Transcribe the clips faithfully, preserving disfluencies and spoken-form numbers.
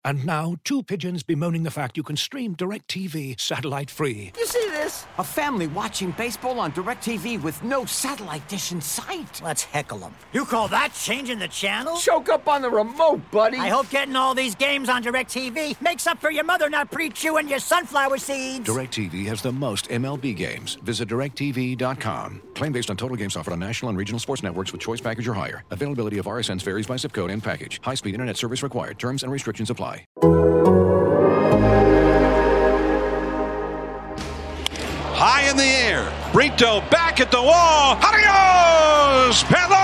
And now, two pigeons bemoaning the fact you can stream DirecTV satellite-free. You see this? A family watching baseball on DirecTV with no satellite dish in sight. Let's heckle them. You call that changing the channel? Choke up on the remote, buddy. I hope getting all these games on DirecTV makes up for your mother not pre-chewing your sunflower seeds. DirecTV has the most M L B games. Visit direct T V dot com. Claim based on total games offered on national and regional sports networks with choice package or higher. Availability of R S Ns varies by zip code and package. High-speed internet service required. Terms and restrictions apply. High in the air. Brito back at the wall. Adios,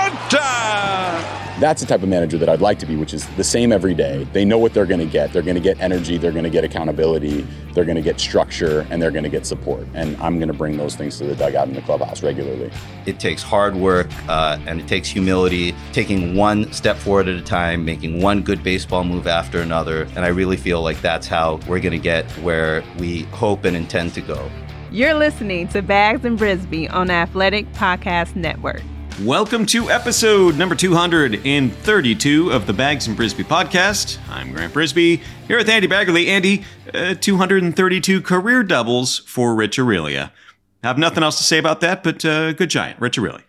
Pelota! That's the type of manager that I'd like to be, which is the same every day. They know what they're going to get. They're going to get energy. They're going to get accountability. They're going to get structure, and they're going to get support. And I'm going to bring those things to the dugout in the clubhouse regularly. It takes hard work, uh, and it takes humility, taking one step forward at a time, making one good baseball move after another. And I really feel like that's how we're going to get where we hope and intend to go. You're listening to Bags and Brisbee on Athletic Podcast Network. Welcome to episode number two hundred thirty-two of the Bags and Brisbee podcast. I'm Grant Brisbee, here with Andy Baggerly. Andy, uh, two hundred thirty-two career doubles for Rich Aurilia. Have nothing else to say about that, but uh, good giant, Rich Aurilia.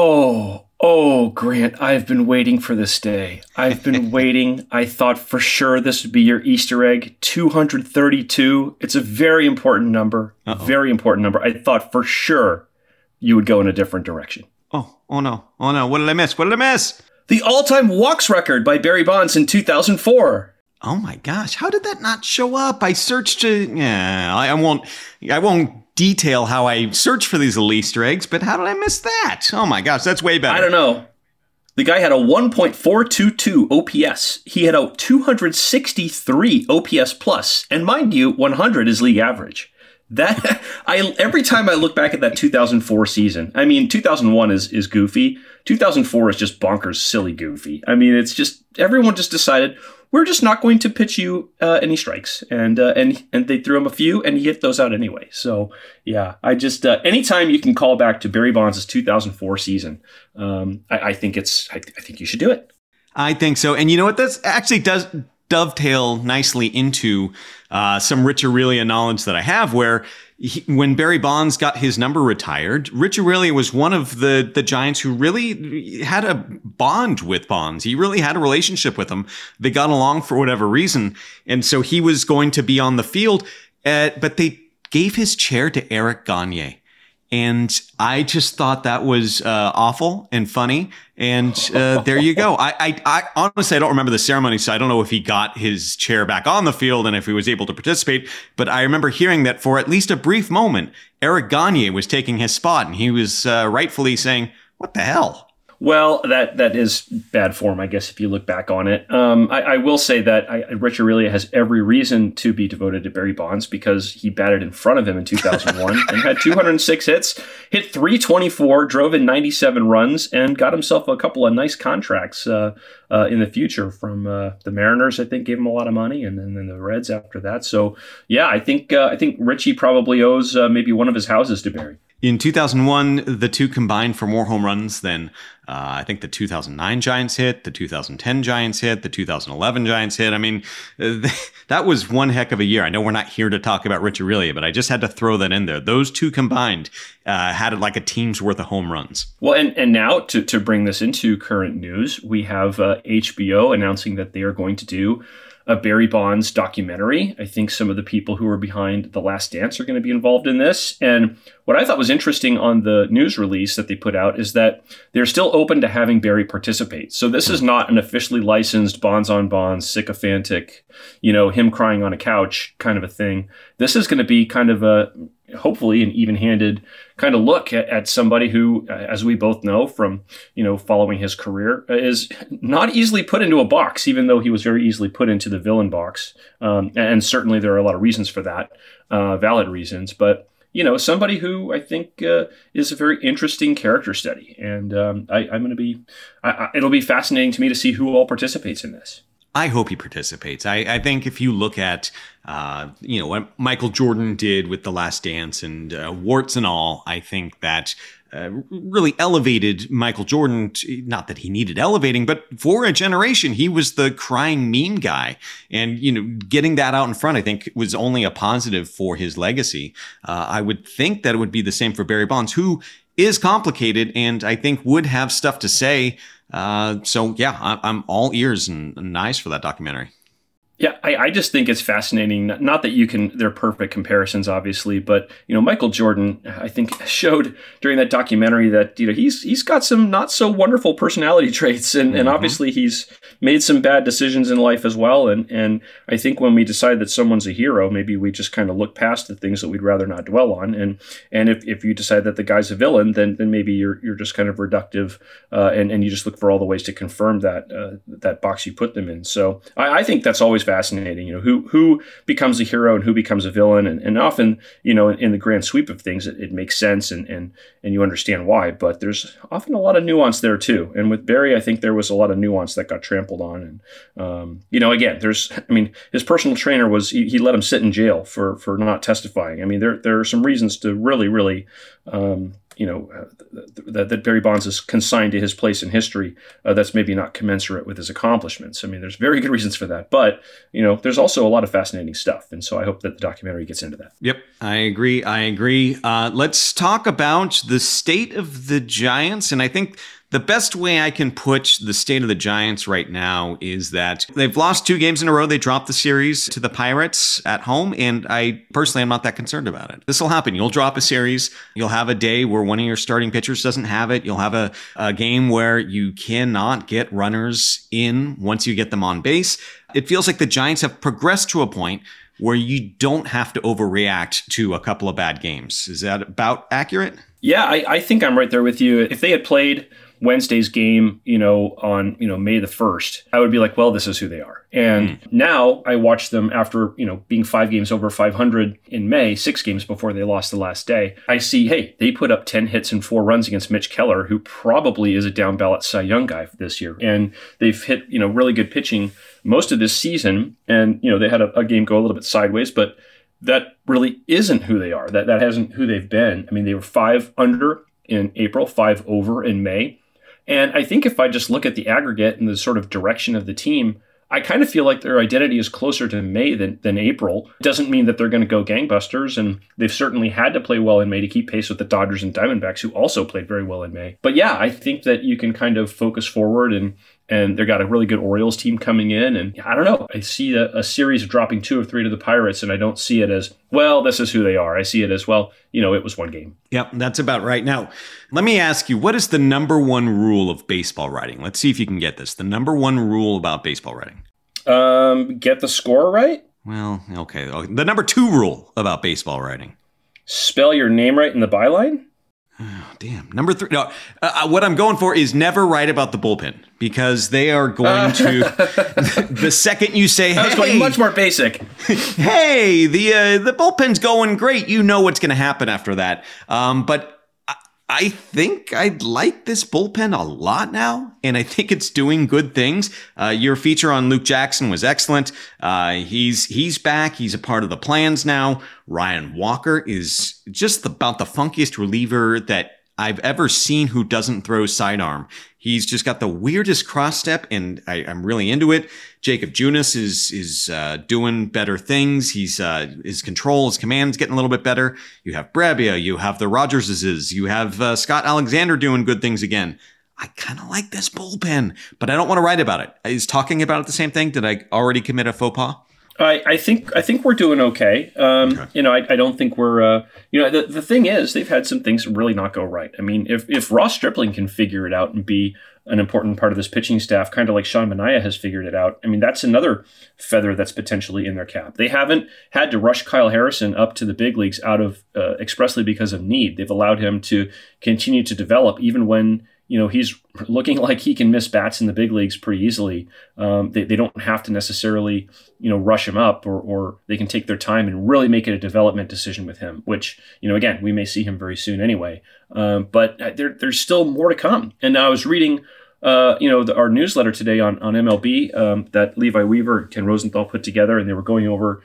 Oh, oh, Grant, I've been waiting for this day. I've been waiting. I thought for sure this would be your Easter egg, two hundred thirty-two. It's a very important number, Uh-oh. very important number. I thought for sure you would go in a different direction. Oh, oh no, oh no, what did I miss? What did I miss? The all-time walks record by Barry Bonds in two thousand four. Oh my gosh, how did that not show up? I searched, uh, yeah, I, I won't, I won't detail how I searched for these little Easter eggs, but how did I miss that? Oh my gosh, that's way better. I don't know. The guy had a one point four two two O P S. He had a two hundred sixty-three O P S plus, and mind you, one hundred is league average. That I every time I look back at that two thousand four season, I mean, two thousand one is is goofy. two thousand four is just bonkers, silly goofy. I mean, it's just everyone just decided we're just not going to pitch you uh, any strikes, and uh, and and they threw him a few, and he hit those out anyway. So yeah, I just uh, anytime you can call back to Barry Bonds' two thousand four season, um, I, I think it's I, th- I think you should do it. I think so, and you know what? This actually does dovetail nicely into uh, some Rich Aurilia knowledge that I have, where he, when Barry Bonds got his number retired, Rich Aurilia was one of the the Giants who really had a bond with Bonds. He really had a relationship with him. They got along for whatever reason, and so he was going to be on the field, uh, but they gave his chair to Eric Gagne. And I just thought that was uh, awful and funny. And uh, there you go. I, I, I honestly, I don't remember the ceremony, so I don't know if he got his chair back on the field and if he was able to participate. But I remember hearing that for at least a brief moment, Eric Gagne was taking his spot, and he was uh, rightfully saying, "What the hell?" Well, that that is bad form, I guess, if you look back on it. Um, I, I will say that I, Rich Aurilia has every reason to be devoted to Barry Bonds because he batted in front of him in two thousand one and had two hundred six hits, hit three twenty-four, drove in ninety-seven runs, and got himself a couple of nice contracts uh, uh, in the future from uh, the Mariners. I think gave him a lot of money, and then, then the Reds after that. So, yeah, I think uh, I think Richie probably owes uh, maybe one of his houses to Barry. In two thousand one, the two combined for more home runs than uh, I think the two thousand nine Giants hit, the two thousand ten Giants hit, the two thousand eleven Giants hit. I mean, uh, that was one heck of a year. I know we're not here to talk about Rich Aurilia, but I just had to throw that in there. Those two combined uh, had like a team's worth of home runs. Well, and, and now to, to bring this into current news, we have uh, H B O announcing that they are going to do a Barry Bonds documentary. I think some of the people who are behind The Last Dance are going to be involved in this. And what I thought was interesting on the news release that they put out is that they're still open to having Barry participate. So this is not an officially licensed Bonds on Bonds, sycophantic, you know, him crying on a couch kind of a thing. This is going to be kind of a, hopefully an even-handed kind of look at, at somebody who, as we both know from, you know, following his career, is not easily put into a box, even though he was very easily put into the villain box. Um, and certainly there are a lot of reasons for that, uh, valid reasons. But, you know, somebody who I think uh, is a very interesting character study. And um, I, I'm going to be, I, I, it'll be fascinating to me to see who all participates in this. I hope he participates. I, I think if you look at, uh, you know, what Michael Jordan did with The Last Dance and uh, warts and all, I think that uh, really elevated Michael Jordan. To, not that he needed elevating, but for a generation, he was the crying meme guy. And, you know, getting that out in front, I think, was only a positive for his legacy. Uh, I would think that it would be the same for Barry Bonds, who is complicated and I think would have stuff to say. Uh, so, yeah, I, I'm all ears and, and eyes for that documentary. Yeah, I, I just think it's fascinating. Not that you can, they're perfect comparisons, obviously, but, you know, Michael Jordan, I think, showed during that documentary that, you know, he's he's got some not so wonderful personality traits. And, mm-hmm. and obviously he's made some bad decisions in life as well. And and I think when we decide that someone's a hero, maybe we just kind of look past the things that we'd rather not dwell on. And and if, if you decide that the guy's a villain, then then maybe you're you're just kind of reductive uh, and, and you just look for all the ways to confirm that uh, that box you put them in. So I, I think that's always fascinating, you know, who who becomes a hero and who becomes a villain, and, and often, you know, in, in the grand sweep of things, it, it makes sense and, and and you understand why. But there's often a lot of nuance there too. And with Barry, I think there was a lot of nuance that got trampled on. And um, you know, again, there's, I mean, his personal trainer was he, he let him sit in jail for for not testifying. I mean, there there are some reasons to really really. Um, you know, uh, that, that Barry Bonds is consigned to his place in history uh, that's maybe not commensurate with his accomplishments. I mean, there's very good reasons for that. But, you know, there's also a lot of fascinating stuff. And so I hope that the documentary gets into that. Yep, I agree. I agree. Uh, let's talk about the state of the Giants. And I think the best way I can put the state of the Giants right now is that they've lost two games in a row. They dropped the series to the Pirates at home, and I personally am not that concerned about it. This will happen. You'll drop a series. You'll have a day where one of your starting pitchers doesn't have it. You'll have a, a game where you cannot get runners in once you get them on base. It feels like the Giants have progressed to a point where you don't have to overreact to a couple of bad games. Is that about accurate? Yeah, I, I think I'm right there with you. If they had played Wednesday's game, you know, on, you know, May the first, I would be like, well, this is who they are. And mm. now I watch them after, you know, being five games over five hundred in May, six games before they lost the last day. I see, hey, they put up ten hits and four runs against Mitch Keller, who probably is a down ballot Cy Young guy this year. And they've hit, you know, really good pitching most of this season. And, you know, they had a, a game go a little bit sideways, but that really isn't who they are. That, that hasn't who they've been. I mean, they were five under in April, five over in May. And I think if I just look at the aggregate and the sort of direction of the team, I kind of feel like their identity is closer to May than, than April. It doesn't mean that they're going to go gangbusters, and they've certainly had to play well in May to keep pace with the Dodgers and Diamondbacks, who also played very well in May. But yeah, I think that you can kind of focus forward, and and they've got a really good Orioles team coming in. And I don't know, I see a, a series dropping two or three to the Pirates, and I don't see it as, well, this is who they are. I see it as, well, you know, it was one game. Yep, that's about right. Now, let me ask you, what is the number one rule of baseball writing? Let's see if you can get this. The number one rule about baseball writing. Um, get the score right? Well, okay. The number two rule about baseball writing. Spell your name right in the byline? Oh, damn. Number three. No, uh, what I'm going for is never write about the bullpen, because they are going to, the second you say, hey. I was going much more basic. hey, the uh, the bullpen's going great. You know what's going to happen after that. Um, but I think I like this bullpen a lot now, and I think it's doing good things. Uh, your feature on Luke Jackson was excellent. Uh, he's he's back. He's a part of the plans now. Ryan Walker is just about the funkiest reliever that I've ever seen who doesn't throw sidearm. He's just got the weirdest cross step, and I, I'm really into it. Jacob Junis is is uh, doing better things. He's uh, his control, his command's getting a little bit better. You have Brabia, you have the Rogerses, you have uh, Scott Alexander doing good things again. I kind of like this bullpen, but I don't want to write about it. Is talking about it the same thing? Did I already commit a faux pas? I, I think I think we're doing okay. Um, okay. You know, I, I don't think we're. Uh, you know, the, the thing is, they've had some things really not go right. I mean, if if Ross Stripling can figure it out and be an important part of this pitching staff, kind of like Sean Manaea has figured it out, I mean, that's another feather that's potentially in their cap. They haven't had to rush Kyle Harrison up to the big leagues out of uh, expressly because of need. They've allowed him to continue to develop, even when, you know, he's looking like he can miss bats in the big leagues pretty easily. Um, they, they don't have to necessarily, you know, rush him up, or, or they can take their time and really make it a development decision with him, which, you know, again, we may see him very soon anyway. Um, but there, there's still more to come. And I was reading, uh, you know, the, our newsletter today on, on M L B um, that Levi Weaver and Ken Rosenthal put together, and they were going over,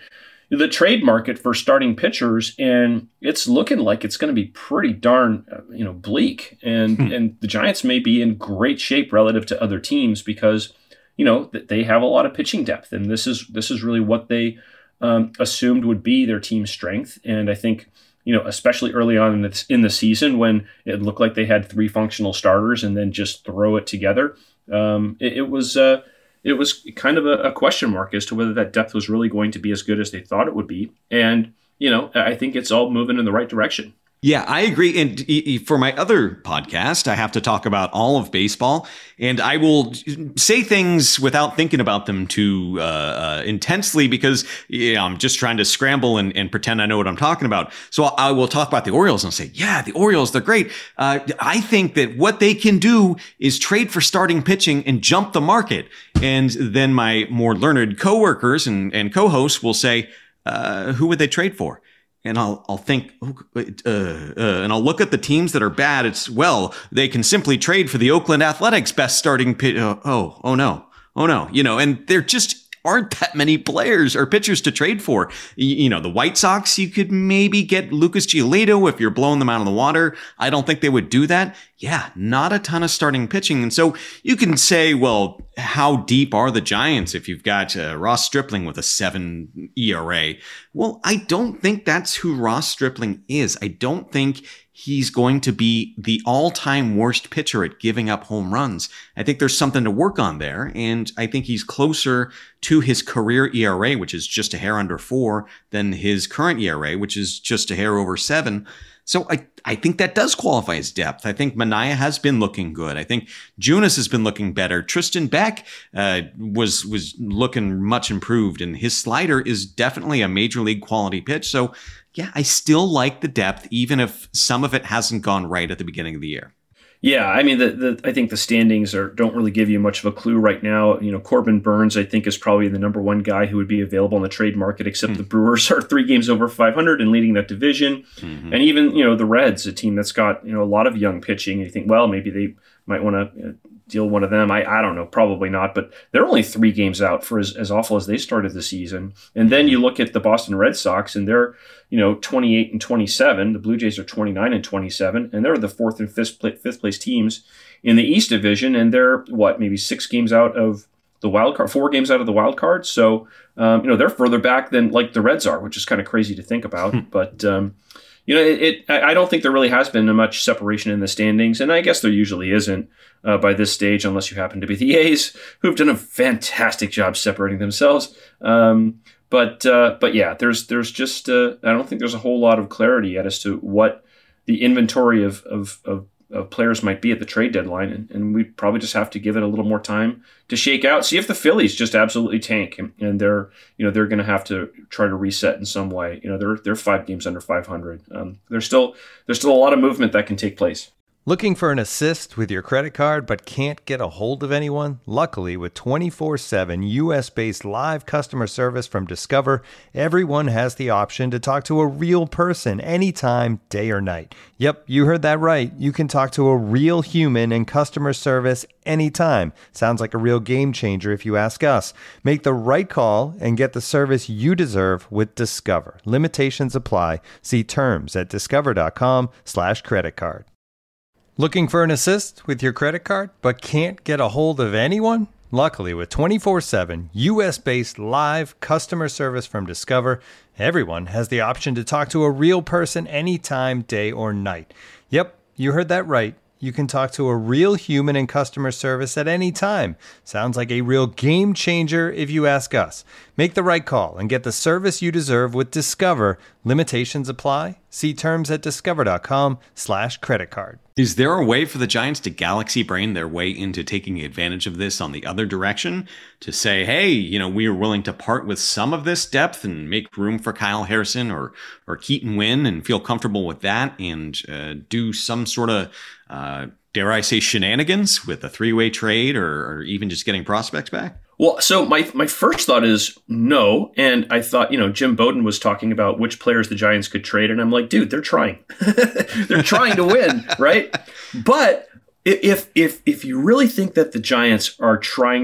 the trade market for starting pitchers, and it's looking like it's going to be pretty darn, you know, bleak. And hmm. and the Giants may be in great shape relative to other teams because, you know, they have a lot of pitching depth, and this is this is really what they um, assumed would be their team's strength. And I think, you know, especially early on in the, in the season when it looked like they had three functional starters and then just throw it together, um, it, it was. Uh, It was kind of a, a question mark as to whether that depth was really going to be as good as they thought it would be. And, you know, I think it's all moving in the right direction. Yeah, I agree. And for my other podcast, I have to talk about all of baseball, and I will say things without thinking about them too uh, uh, intensely because you know, I'm just trying to scramble and, and pretend I know what I'm talking about. So I will talk about the Orioles and say, yeah, the Orioles, they're great. Uh, I think that what they can do is trade for starting pitching and jump the market. And then my more learned coworkers and, and co-hosts will say, uh, who would they trade for? And I'll I'll think, uh, uh, and I'll look at the teams that are bad. It's, well, they can simply trade for the Oakland Athletics best starting pitch. Oh, oh, oh no, oh no, you know, and there just aren't that many players or pitchers to trade for. You, you know, the White Sox, you could maybe get Lucas Giolito if you're blowing them out of the water. I don't think they would do that. Yeah, not a ton of starting pitching. And so you can say, well, how deep are the Giants if you've got uh, Ross Stripling with a seven E R A? Well, I don't think that's who Ross Stripling is. I don't think he's going to be the all-time worst pitcher at giving up home runs. I think there's something to work on there, and I think he's closer to his career E R A, which is just a hair under four, than his current E R A, which is just a hair over seven. So I, I think that does qualify as depth. I think Manaea has been looking good. I think Junis has been looking better. Tristan Beck uh, was was looking much improved, and his slider is definitely a major league quality pitch. So yeah, I still like the depth, even if some of it hasn't gone right at the beginning of the year. Yeah, I mean, the, the I think the standings are don't really give you much of a clue right now. You know, Corbin Burns, I think, is probably the number one guy who would be available in the trade market, except mm. the Brewers are three games over five hundred and leading that division. Mm-hmm. And even, you know, the Reds, a team that's got, you know, a lot of young pitching. You think, well, maybe they might want to you know, deal one of them. I, I don't know, probably not. But they're only three games out for as, as awful as they started the season. And then you look at the Boston Red Sox, and they're, you know, twenty-eight and twenty-seven. The Blue Jays are twenty-nine and twenty-seven, and they're the fourth and fifth, fifth place teams in the East Division, and they're what, maybe six games out of the wild card, four games out of the wild card. So, um, you know, they're further back than like the Reds are, which is kind of crazy to think about. but um, you know, it, it. I don't think there really has been much separation in the standings, and I guess there usually isn't uh, by this stage, unless you happen to be the A's, who've done a fantastic job separating themselves. Um, But uh, but yeah, there's there's just uh, I don't think there's a whole lot of clarity yet as to what the inventory of of, of, of players might be at the trade deadline, and, and we probably just have to give it a little more time to shake out. See if the Phillies just absolutely tank, and, and they're you know they're going to have to try to reset in some way. You know they're they're five games under five hundred. Um, there's still there's still a lot of movement that can take place. Looking for an assist with your credit card but can't get a hold of anyone? Luckily, with twenty-four seven U S-based live customer service from Discover, everyone has the option to talk to a real person anytime, day or night. Yep, you heard that right. You can talk to a real human in customer service anytime. Sounds like a real game changer if you ask us. Make the right call and get the service you deserve with Discover. Limitations apply. See terms at discover.com slash credit card. Looking for an assist with your credit card but can't get a hold of anyone? Luckily, with twenty-four seven U S-based live customer service from Discover, everyone has the option to talk to a real person anytime, day or night. Yep, you heard that right. You can talk to a real human in customer service at any time. Sounds like a real game changer if you ask us. Make the right call and get the service you deserve with Discover. Limitations apply. See terms at discover.com slash credit card. Is there a way for the Giants to galaxy brain their way into taking advantage of this on the other direction? To say, hey, you know, we are willing to part with some of this depth and make room for Kyle Harrison or or Keaton Winn and feel comfortable with that and uh, do some sort of, uh, dare I say, shenanigans with a three-way trade or, or even just getting prospects back? Well, so my my first thought is no. And I thought, you know, Jim Bowden was talking about which players the Giants could trade. And I'm like, dude, they're trying. They're trying to win, right? But if if if you really think that the Giants are trying to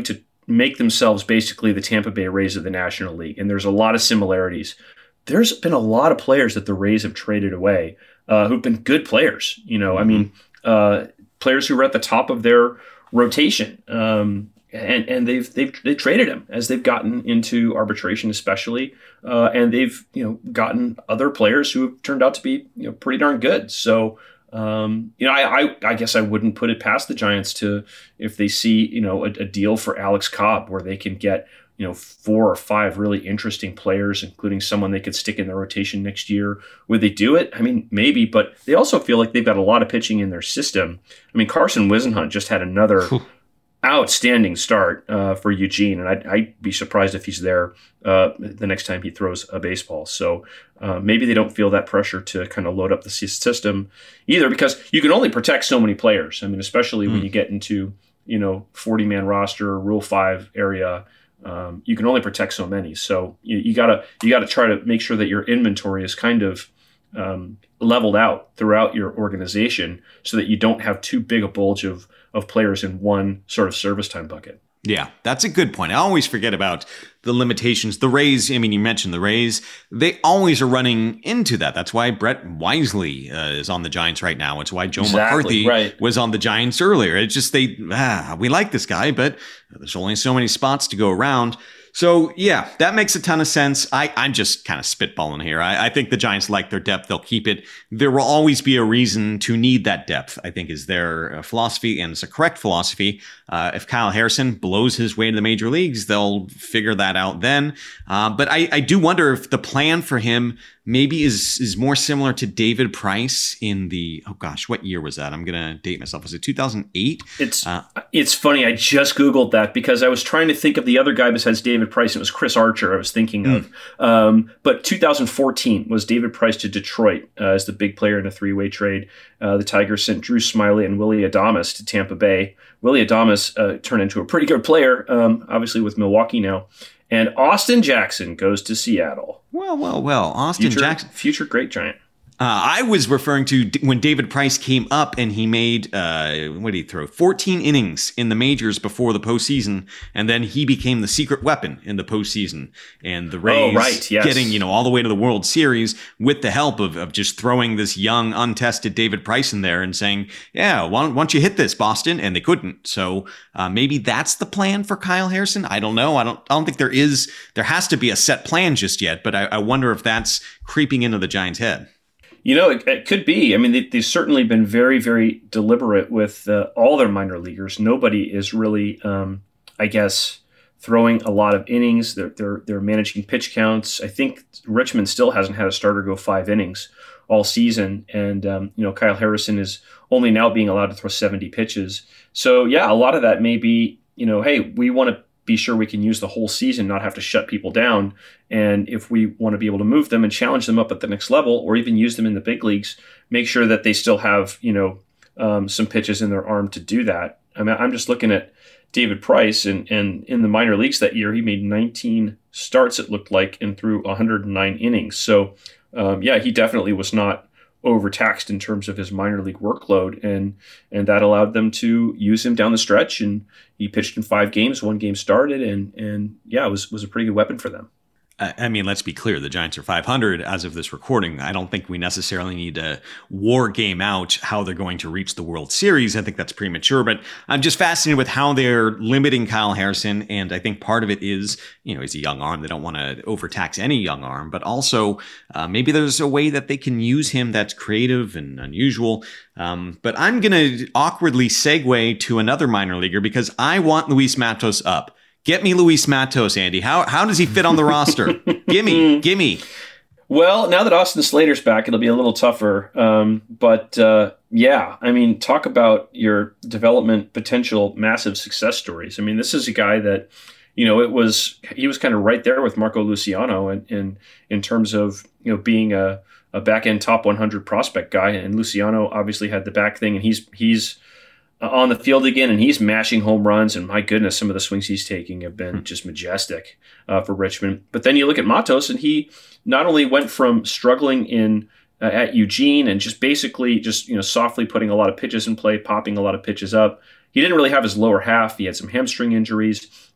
make themselves basically the Tampa Bay Rays of the National League, and there's a lot of similarities. There's been a lot of players that the Rays have traded away uh, who've been good players. You know, mm-hmm. I mean, uh, players who were at the top of their rotation, um, and and they've they've they traded them as they've gotten into arbitration, especially, uh, and they've you know gotten other players who have turned out to be you know pretty darn good. So. Um, you know, I, I I guess I wouldn't put it past the Giants to, if they see, you know, a, a deal for Alex Cobb where they can get, you know, four or five really interesting players, including someone they could stick in their rotation next year. Would they do it? I mean, maybe, but they also feel like they've got a lot of pitching in their system. I mean, Carson Wisenhunt just had another outstanding start uh, for Eugene, and I'd, I'd be surprised if he's there uh, the next time he throws a baseball. So uh, maybe they don't feel that pressure to kind of load up the system either, because you can only protect so many players. I mean, especially mm. when you get into, you know, forty-man roster, Rule five area, um, you can only protect so many. So you, you gotta you gotta try to make sure that your inventory is kind of um, leveled out throughout your organization, so that you don't have too big a bulge of of players in one sort of service time bucket. Yeah, that's a good point. I always forget about the limitations. The Rays, I mean, you mentioned the Rays, they always are running into that. That's why Brett Wisely uh, is on the Giants right now. It's why Joe exactly, McCarthy right. was on the Giants earlier. It's just they, ah, we like this guy, but there's only so many spots to go around. So, yeah, that makes a ton of sense. I, I'm just kind of spitballing here. I, I think the Giants like their depth. They'll keep it. There will always be a reason to need that depth, I think, is their philosophy, and it's a correct philosophy. Uh, if Kyle Harrison blows his way to the major leagues, they'll figure that out then. Uh, but I, I do wonder if the plan for him maybe is is more similar to David Price in the, oh gosh, what year was that? I'm going to date myself. Was it two thousand eight? It's uh, it's funny. I just Googled that because I was trying to think of the other guy besides David Price. It was Chris Archer I was thinking mm. of. Um, but two thousand fourteen was David Price to Detroit uh, as the big player in a three-way trade. Uh, the Tigers sent Drew Smyly and Willie Adames to Tampa Bay. Willie Adames uh, turned into a pretty good player, um, obviously with Milwaukee now. And Austin Jackson goes to Seattle. Well, well, well. Austin future, Jackson. Future great Giant. Uh, I was referring to when David Price came up and he made, uh, what did he throw? fourteen innings in the majors before the postseason. And then he became the secret weapon in the postseason. And the Rays oh, right, yes. getting, you know, all the way to the World Series with the help of, of just throwing this young, untested David Price in there and saying, yeah, why don't, why don't you hit this, Boston? And they couldn't. So uh, maybe that's the plan for Kyle Harrison. I don't know. I don't, I don't think there is, there has to be a set plan just yet. But I, I wonder if that's creeping into the Giants' head. You know, it, it could be. I mean, they, they've certainly been very, very deliberate with uh, all their minor leaguers. Nobody is really, um, I guess, throwing a lot of innings. They're, they're they're managing pitch counts. I think Richmond still hasn't had a starter go five innings all season, and um, you know, Kyle Harrison is only now being allowed to throw seventy pitches. So yeah, a lot of that may be, you know, hey, we want to be sure we can use the whole season, not have to shut people down. And if we want to be able to move them and challenge them up at the next level, or even use them in the big leagues, make sure that they still have, you know, um, some pitches in their arm to do that. I mean, I'm just looking at David Price, and, and in the minor leagues that year, he made nineteen starts, it looked like, and threw one hundred nine innings. So, um, yeah, he definitely was not overtaxed in terms of his minor league workload, and and that allowed them to use him down the stretch. And he pitched in five games, one game started, and and yeah, it was was a pretty good weapon for them. I mean, let's be clear. The Giants are five hundred as of this recording. I don't think we necessarily need to war game out how they're going to reach the World Series. I think that's premature, but I'm just fascinated with how they're limiting Kyle Harrison. And I think part of it is, you know, he's a young arm. They don't want to overtax any young arm, but also uh, maybe there's a way that they can use him that's creative and unusual. Um, but I'm going to awkwardly segue to another minor leaguer because I want Luis Matos up. Get me Luis Matos, Andy. How how does he fit on the roster? Gimme, gimme. Well, now that Austin Slater's back, it'll be a little tougher. Um, but uh, yeah, I mean, talk about your development potential, massive success stories. I mean, this is a guy that, you know, it was he was kind of right there with Marco Luciano in in, in terms of, you know, being a, a back end top one hundred prospect guy. And Luciano obviously had the back thing, and he's he's. on the field again, and he's mashing home runs, and my goodness, some of the swings he's taking have been just majestic uh, for Richmond. But then you look at Matos, and he not only went from struggling in uh, at Eugene and just basically just, you know, softly putting a lot of pitches in play, popping a lot of pitches up. He didn't really have his lower half. He had some hamstring injuries.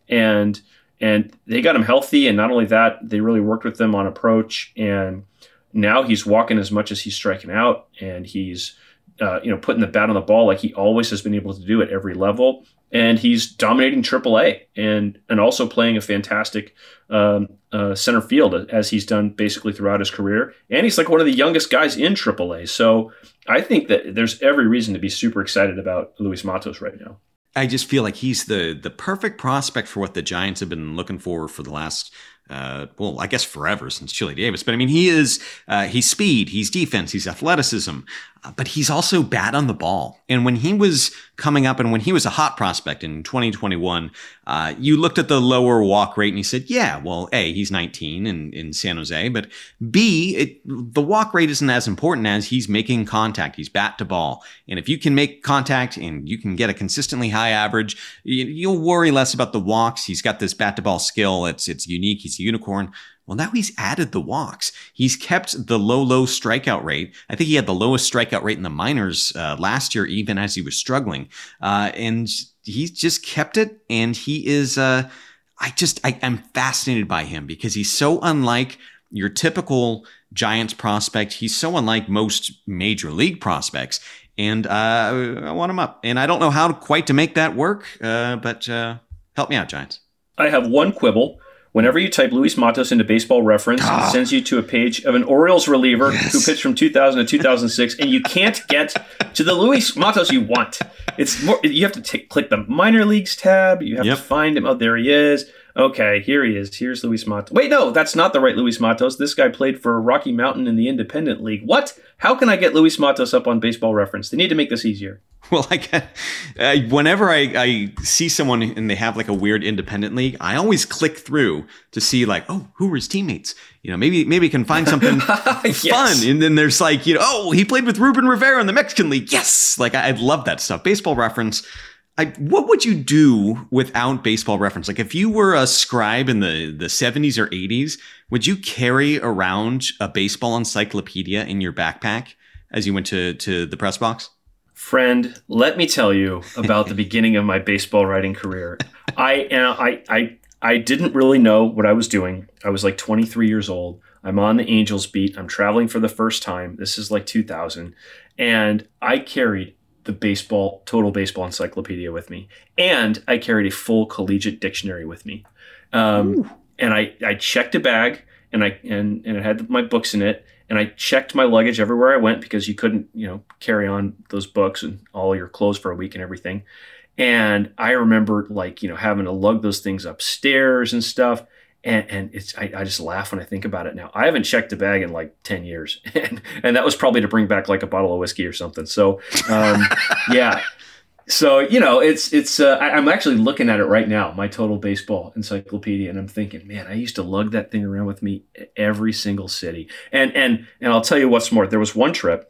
and and they got him healthy. And not only that, they really worked with them on approach. And now he's walking as much as he's striking out, and he's uh, you know putting the bat on the ball like he always has been able to do at every level. And he's dominating triple A and and also playing a fantastic um, uh, center field as he's done basically throughout his career. And he's like one of the youngest guys in triple A. So I think that there's every reason to be super excited about Luis Matos right now. I just feel like he's the the perfect prospect for what the Giants have been looking for for the last, uh, well, I guess forever since Chili Davis. But I mean, he is, uh, he's speed, he's defense, he's athleticism, uh, but he's also bad on the ball. And when he was coming up and when he was a hot prospect in twenty twenty-one, uh, you looked at the lower walk rate and you said, yeah, well, A, he's nineteen in, in San Jose, but B, it, the walk rate isn't as important as he's making contact. He's bat to ball. And if you can make contact and you can get a consistently high average, you, you'll worry less about the walks. He's got this bat to ball skill. It's, it's unique. He's a unicorn. Well, now he's added the walks. He's kept the low, low strikeout rate. I think he had the lowest strikeout rate in the minors uh, last year, even as he was struggling. Uh, and he's just kept it. And he is, uh, I just, I, I'm fascinated by him because he's so unlike your typical Giants prospect. He's so unlike most major league prospects. And uh, I want him up. And I don't know how to, quite to make that work, uh, but uh, help me out, Giants. I have one quibble. Whenever you type Luis Matos into Baseball Reference, oh. it sends you to a page of an Orioles reliever yes. who pitched from two thousand to two thousand six, and you can't get to the Luis Matos you want. It's more. You have to t- click the minor leagues tab. You have yep. to find him. Oh, there he is. Okay, here he is. Here's Luis Matos. Wait, no, that's not the right Luis Matos. This guy played for Rocky Mountain in the Independent League. What? How can I get Luis Matos up on Baseball Reference? They need to make this easier. Well, I get, uh, whenever I, I see someone and they have like a weird independent league, I always click through to see like, oh, who are his teammates? You know, maybe maybe can find something yes. fun. And then there's like, you know, oh, he played with Ruben Rivera in the Mexican League. Yes, like I, I love that stuff. Baseball Reference. I, what would you do without Baseball Reference? Like if you were a scribe in the, the seventies or eighties, would you carry around a baseball encyclopedia in your backpack as you went to, to the press box? Friend, let me tell you about the beginning of my baseball writing career. I, I, I, I didn't really know what I was doing. I was like twenty-three years old. I'm on the Angels beat. I'm traveling for the first time. This is like two thousand. And I carried the baseball, Total Baseball Encyclopedia with me. And I carried a full collegiate dictionary with me. Um, and I, I checked a bag and I, and, and it had my books in it. And I checked my luggage everywhere I went because you couldn't, you know, carry on those books and all your clothes for a week and everything. And I remember like, you know, having to lug those things upstairs and stuff. And, and it's, I, I just laugh when I think about it now. I haven't checked a bag in like ten years. And, and that was probably to bring back like a bottle of whiskey or something. So, um, yeah. So, you know, it's, it's, uh, I, I'm actually looking at it right now, my Total Baseball Encyclopedia. And I'm thinking, man, I used to lug that thing around with me every single city. And, and, and I'll tell you what's more, there was one trip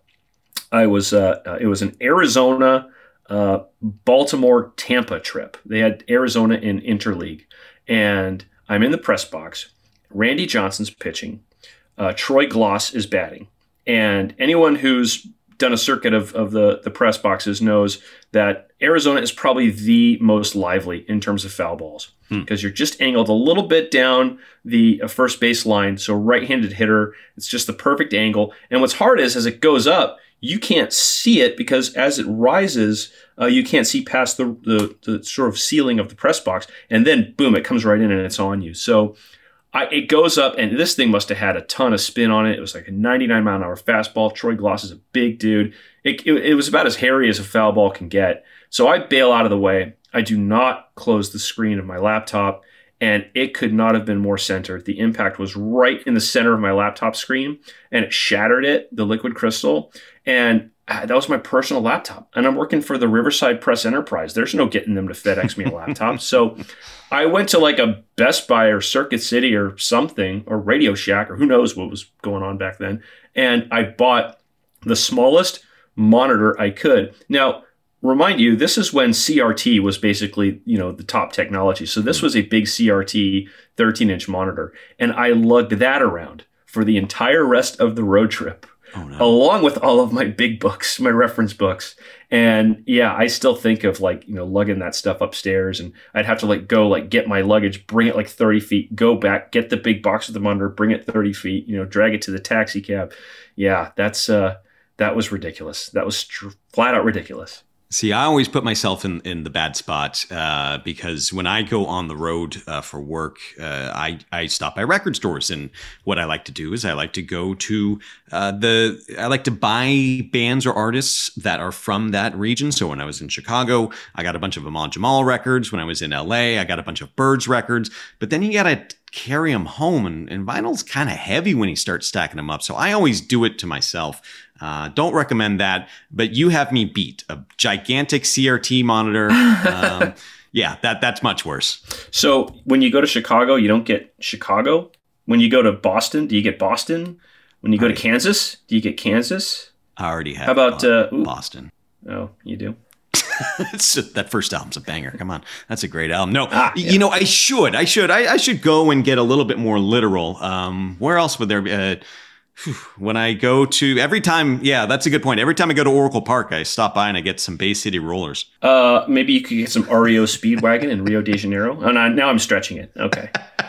I was, uh, uh it was an Arizona, uh, Baltimore, Tampa trip. They had Arizona in interleague and I'm in the press box. Randy Johnson's pitching. Uh, Troy Gloss is batting. And anyone who's done a circuit of, of the, the press boxes knows that Arizona is probably the most lively in terms of foul balls because hmm. you're just angled a little bit down the uh, first base line. So right-handed hitter, it's just the perfect angle. And what's hard is as it goes up, you can't see it because as it rises, uh, you can't see past the, the the sort of ceiling of the press box. And then, boom, it comes right in and it's on you. So I, it goes up, and this thing must have had a ton of spin on it. It was like a ninety-nine mile an hour fastball. Troy Gloss is a big dude. It, it, it was about as hairy as a foul ball can get. So I bail out of the way. I do not close the screen of my laptop, and it could not have been more centered. The impact was right in the center of my laptop screen, and it shattered it, the liquid crystal. And uh, that was my personal laptop. And I'm working for the Riverside Press Enterprise. There's no getting them to FedEx me a laptop. So I went to like a Best Buy or Circuit City or something, or Radio Shack, or who knows what was going on back then. And I bought the smallest monitor I could. Now, remind you, this is when C R T was basically, you know, the top technology. So this was a big C R T thirteen inch monitor. And I lugged that around for the entire rest of the road trip. oh, no. along with all of my big books, my reference books. And yeah, I still think of like, you know, lugging that stuff upstairs, and I'd have to like go like get my luggage, bring it like thirty feet, go back, get the big box with them under, bring it thirty feet, you know, drag it to the taxi cab. Yeah, that's, uh, that was ridiculous. That was tr- flat out ridiculous. See, I always put myself in, in the bad spot uh, because when I go on the road uh, for work, uh, I, I stop by record stores. And what I like to do is I like to go to uh, the, I like to buy bands or artists that are from that region. So when I was in Chicago, I got a bunch of Ahmad Jamal records. When I was in L A, I got a bunch of Byrds records. But then you got to carry them home, and, and vinyl's kind of heavy when you start stacking them up. So I always do it to myself. Uh, don't recommend that, but you have me beat. A gigantic C R T monitor. Um, yeah, that that's much worse. So when you go to Chicago, you don't get Chicago. When you go to Boston, do you get Boston? When you go to Kansas, do you get Kansas? I already have. How about uh, Boston? Oh, you do? It's, that first album's a banger. Come on. That's a great album. No, ah, yeah. you know, I should, I should, I, I should go and get a little bit more literal. Um, where else would there be? Uh, When I go to every time, yeah, that's a good point. Every time I go to Oracle Park, I stop by and I get some Bay City rollers. Uh, maybe you could get some R E O Speedwagon in Rio de Janeiro. Oh, no, now I'm stretching it. Okay.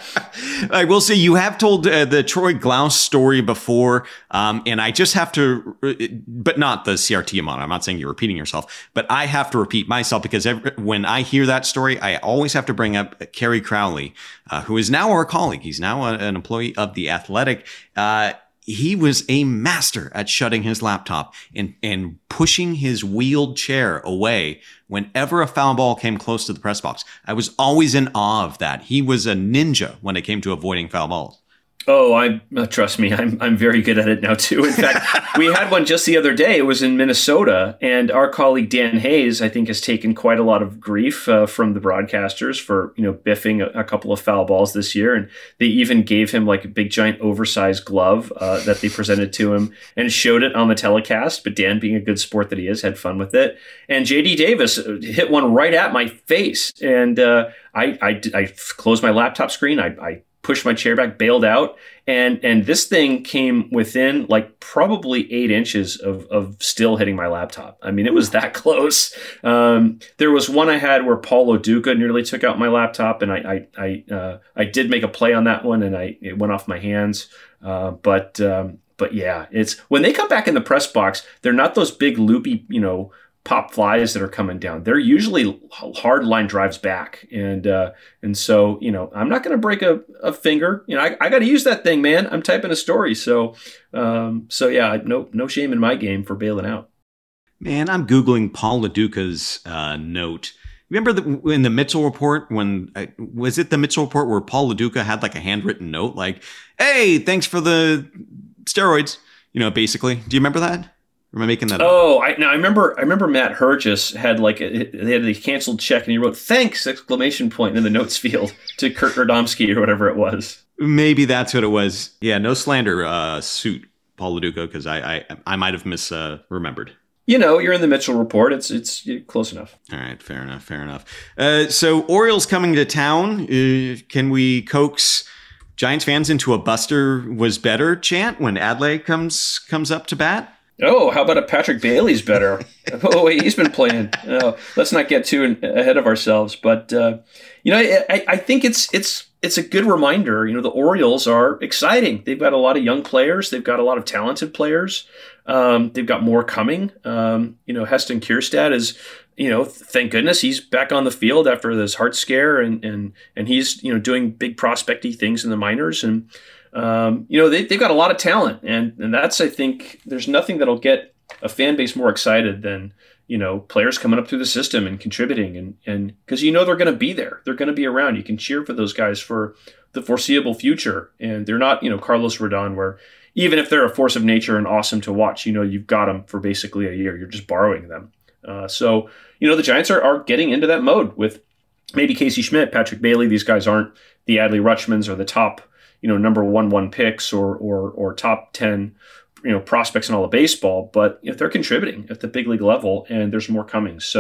I will say you have told uh, the Troy Glaus story before, um, and I just have to, but not the C R T amount. I'm not saying you're repeating yourself, but I have to repeat myself because every, when I hear that story, I always have to bring up Kerry Crowley, uh, who is now our colleague. He's now a, an employee of The Athletic. Uh, He was a master at shutting his laptop and, and pushing his wheeled chair away whenever a foul ball came close to the press box. I was always in awe of that. He was a ninja when it came to avoiding foul balls. Oh, I uh, trust me, I'm I'm very good at it now too. In fact, we had one just the other day. It was in Minnesota, and our colleague Dan Hayes, I think, has taken quite a lot of grief uh, from the broadcasters for you know biffing a, a couple of foul balls this year, and they even gave him like a big giant oversized glove uh, that they presented to him and showed it on the telecast. But Dan, being a good sport that he is, had fun with it. And J D Davis hit one right at my face, and uh, I, I I closed my laptop screen. I, I pushed my chair back, bailed out, and and this thing came within like probably eight inches of of still hitting my laptop. I mean, it was that close. Um, there was one I had where Paul Lo Duca nearly took out my laptop, and I I I, uh, I did make a play on that one, and I it went off my hands. Uh, but um, but yeah, it's when they come back in the press box, they're not those big loopy, you know, pop flies that are coming down. They're usually hard line drives back. And, uh, and so, you know, I'm not going to break a, a finger, you know, I, I got to use that thing, man. I'm typing a story. So, um, so yeah, no, no shame in my game for bailing out. Man, I'm Googling Paul Lo Duca's, uh, note. Remember the, in the Mitchell report when, uh, was it the Mitchell report where Paul Lo Duca had like a handwritten note, like, hey, thanks for the steroids, you know, basically. Do you remember that? Or am I making that up? Oh, I now I remember. I remember Matt Hergis had like a, they had a canceled check, and he wrote "thanks!" exclamation point in the notes field to Kurt Radomski or whatever it was. Maybe that's what it was. Yeah, no slander uh, suit Paul Lo Duca because I, I I might have misremembered. Uh, you know, you're in the Mitchell report. It's it's close enough. All right, fair enough, fair enough. Uh, so Orioles coming to town. Uh, can we coax Giants fans into a Buster was better chant when Adley comes comes up to bat? Oh, how about a Patrick Bailey's better? Oh, wait, he's been playing. Oh, let's not get too in, ahead of ourselves. But uh, you know, I, I think it's it's it's a good reminder. You know, the Orioles are exciting. They've got a lot of young players. They've got a lot of talented players. Um, they've got more coming. Um, you know, Heston Kjerstad is, you know, thank goodness he's back on the field after this heart scare, and and and he's you know doing big prospecty things in the minors and. Um, you know, they, they've got a lot of talent, and, and that's, I think, there's nothing that'll get a fan base more excited than, you know, players coming up through the system and contributing. And, and because, you know, they're going to be there. They're going to be around. You can cheer for those guys for the foreseeable future. And they're not, you know, Carlos Rodon, where even if they're a force of nature and awesome to watch, you know, you've got them for basically a year. You're just borrowing them. Uh, so, you know, the Giants are, are getting into that mode with maybe Casey Schmidt, Patrick Bailey. These guys aren't the Adley Rutschmans or the top, you know, number one, one picks or, or, or top ten, you know, prospects in all of baseball, but you know, they're contributing at the big league level and there's more coming. So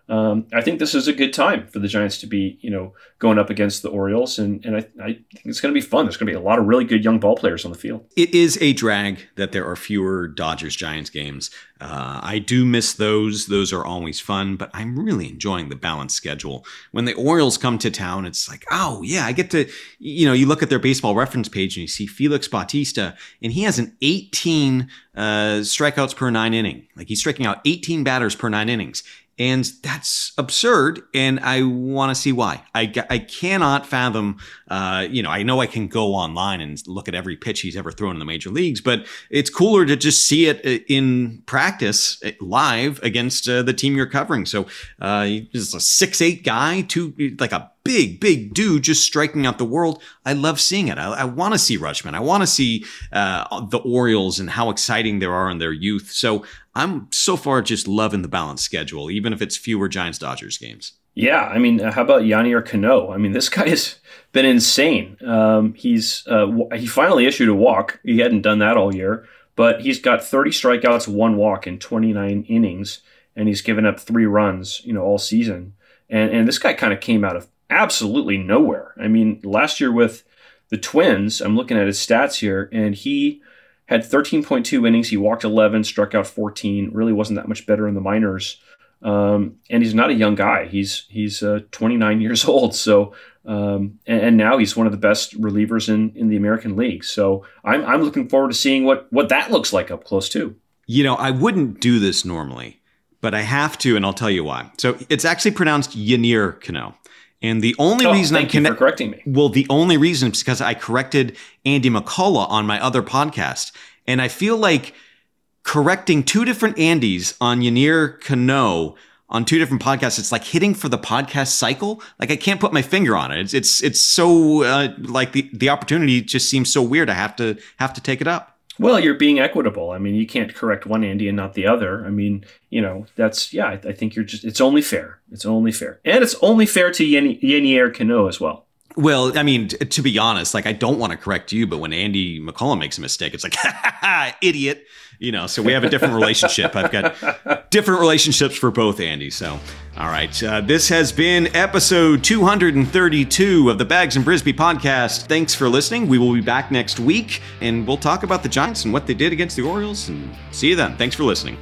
Um, I think this is a good time for the Giants to be, you know, going up against the Orioles, and, and I, I think it's going to be fun. There's going to be a lot of really good young ball players on the field. It is a drag that there are fewer Dodgers-Giants games. Uh, I do miss those. Those are always fun, but I'm really enjoying the balanced schedule. When the Orioles come to town, it's like, oh, yeah, I get to, you know, you look at their baseball reference page and you see Felix Bautista, and he has an eighteen uh, strikeouts per nine inning. Like he's striking out eighteen batters per nine innings. And that's absurd, and I want to see why. I, I cannot fathom, uh, you know, I know I can go online and look at every pitch he's ever thrown in the major leagues, but it's cooler to just see it in practice live against uh, the team you're covering. So uh, he's a six eight guy, two, like a big, big dude just striking out the world. I love seeing it. I, I want to see Rutschman. I want to see uh, the Orioles and how exciting they are in their youth. So I'm so far just loving the balanced schedule, even if it's fewer Giants-Dodgers games. Yeah, I mean, how about Yanier Cano? I mean, this guy has been insane. Um, he's uh, he finally issued a walk. He hadn't done that all year, but he's got thirty strikeouts, one walk in twenty-nine innings, and he's given up three runs, you know, all season. And and this guy kind of came out of absolutely nowhere. I mean, last year with the Twins, I'm looking at his stats here, and he had thirteen point two innings. He walked eleven, struck out fourteen. Really wasn't that much better in the minors. Um, and he's not a young guy. He's he's uh, twenty-nine years old. So um, and, and now he's one of the best relievers in, in the American League. So I'm I'm looking forward to seeing what what that looks like up close too. You know, I wouldn't do this normally, but I have to, and I'll tell you why. So it's actually pronounced Yanier Cano. And the only oh, reason thank I connect, you for correcting me. Well, the only reason is because I corrected Andy McCullough on my other podcast, and I feel like correcting two different Andys on Yanier Cano on two different podcasts, it's like hitting for the podcast cycle. Like I can't put my finger on it. It's it's it's so uh, like the the opportunity just seems so weird. I have to have to take it up. Well, you're being equitable. I mean, you can't correct one Andy and not the other. I mean, you know, that's, yeah, I, I think you're just, it's only fair. It's only fair. And it's only fair to Yanier Cano as well. Well, I mean, t- to be honest, like I don't want to correct you, but when Andy McCullough makes a mistake, it's like, ha ha ha, idiot. You know, so we have a different relationship. I've got different relationships for both Andys. So, all right. Uh, this has been episode two thirty-two of the Bags and Brisbee podcast. Thanks for listening. We will be back next week, and we'll talk about the Giants and what they did against the Orioles. And see you then. Thanks for listening.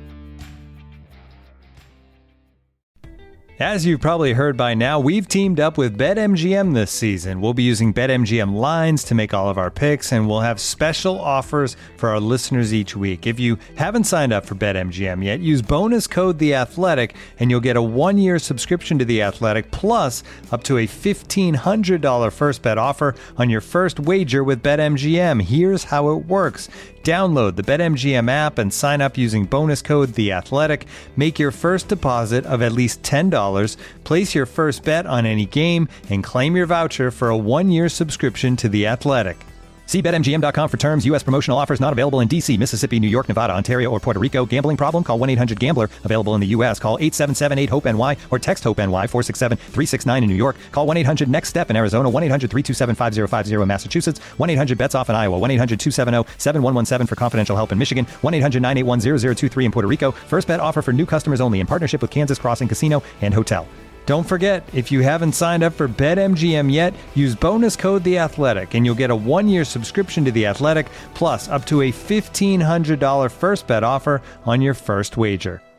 As you've probably heard by now, we've teamed up with BetMGM this season. We'll be using BetMGM lines to make all of our picks, and we'll have special offers for our listeners each week. If you haven't signed up for BetMGM yet, use bonus code The Athletic, and you'll get a one-year subscription to The Athletic, plus up to a fifteen hundred dollars first bet offer on your first wager with BetMGM. Here's how it works. Download the BetMGM app and sign up using bonus code The Athletic. Make your first deposit of at least ten dollars. Place your first bet on any game and claim your voucher for a one-year subscription to The Athletic. See Bet M G M dot com for terms. U S promotional offers not available in D C, Mississippi, New York, Nevada, Ontario, or Puerto Rico. Gambling problem? Call one eight hundred gambler. Available in the U S. Call eight seven seven eight hope N Y or text HOPE-N Y four six seven three six nine in New York. Call one eight hundred next step in Arizona. one eight hundred three two seven five zero five zero in Massachusetts. one eight hundred bets off in Iowa. one eight hundred two seven zero seven one one seven for confidential help in Michigan. one eight hundred nine eight one zero zero two three in Puerto Rico. First bet offer for new customers only in partnership with Kansas Crossing Casino and Hotel. Don't forget, if you haven't signed up for BetMGM yet, use bonus code The Athletic, and you'll get a one-year subscription to The Athletic, plus up to a fifteen hundred dollars first bet offer on your first wager.